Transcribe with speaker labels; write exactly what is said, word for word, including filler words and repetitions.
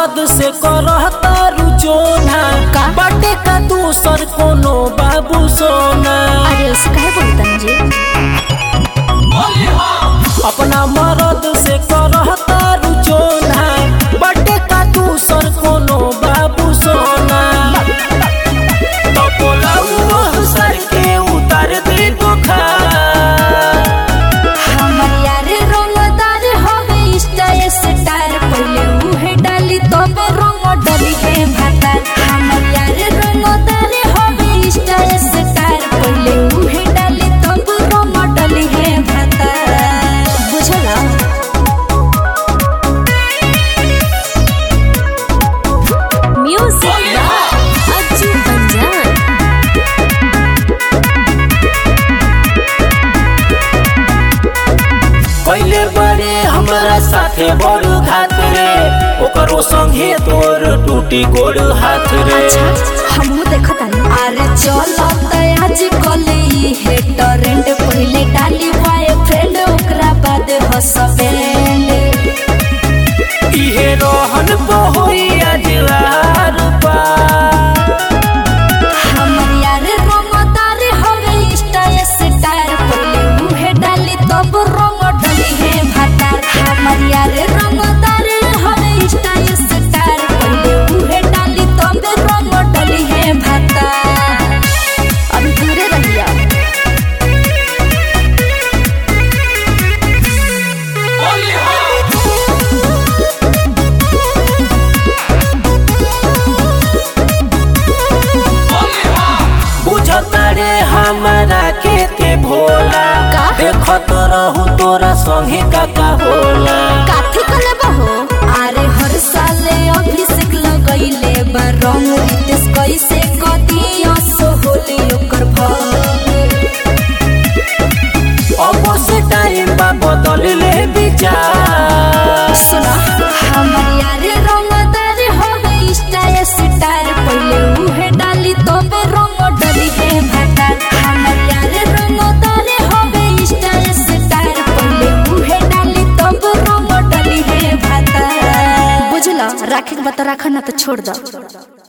Speaker 1: मरद से करता रुचोना बाटे का दूसर कोनो बाबू सोना।
Speaker 2: अरे उसे काहे बोलतन जी?
Speaker 1: अपना मरद से करता रुचोना बाटे का दूसर कोनो बाबू सोना। तो बोला वो सर के उतार दे बुखार।
Speaker 2: हमर यार रंगदार होवे स्टाइल स्टार पहले उहे डाली तब रंग डाली है भातार। हमर यार रंगदार होवे स्टाइल स्टार पहले उहे डाली तब रंग डाली है भातार। बुझला? म्यूजिक अच्छी पंजाब।
Speaker 1: पहले बड़े हमरा साथे बड़ घात रे ओकरो संगे तोर टूटी गोड़ हाथ रे।
Speaker 2: अच्छा हमहू देखत आनी। अरे चलत आज कल ई है ट्रेंड पहले डाली बॉयफ्रेंड ओकरा बाद हस्बैंड।
Speaker 1: इहे रोहन बहोई अजवार पा।
Speaker 2: हमर यार रंगदार होवे स्टाइल स्टार पहले उहे डाली तब रंग डाली है भातार। हमर यार रंगदार होवे स्टाइल स्टार पहले उहे डाली तब रंग डाली है भातार। अभी दूरे रहिया।
Speaker 1: बुझता रे हमारा के ते भोला देखत रहू तोरा संगे काका होला।
Speaker 2: काठी कले बहो अरे हर साल अभिषेक लगैले बा रंग रितेश कैसे कदिया सोहली ओकर भग।
Speaker 1: अब से टाइम बा बदल ले विचार।
Speaker 2: सुना हमर यार रंगदार होवे स्टाइल स्टार पहले उहे डाली तब रंग डाली है भातार। हमर यार रंगदार होवे स्टाइल स्टार पहले उहे डाली तब रंग डाली है भातार। बुझला? राखे के बता रखा ना तो छोड़ दो।